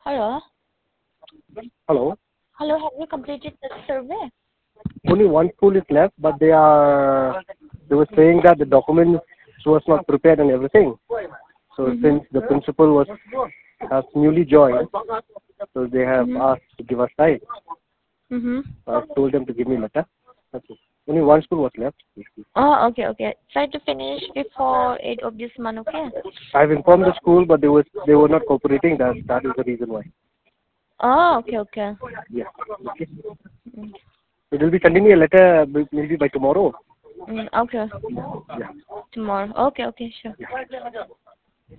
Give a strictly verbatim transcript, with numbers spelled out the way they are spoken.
Hello. Hello. Hello, have you completed the survey? Only one school is left, but they are they were saying that the documents was not prepared and everything. So Mm-hmm. since the principal was has newly joined, so they have Mm-hmm. asked to give us time. Mm-hmm. I told them to give me letter. That's it. Only one school was left. Oh, okay, okay. Try to finish before eight of this month, okay? I've informed the school, but they was they were not cooperating. That that is the reason why. Oh, okay, okay. Yeah. Okay. Mm, It will be sending me a letter b- maybe by tomorrow. mm, okay. Yeah. Tomorrow. Okay, okay, sure. Yeah.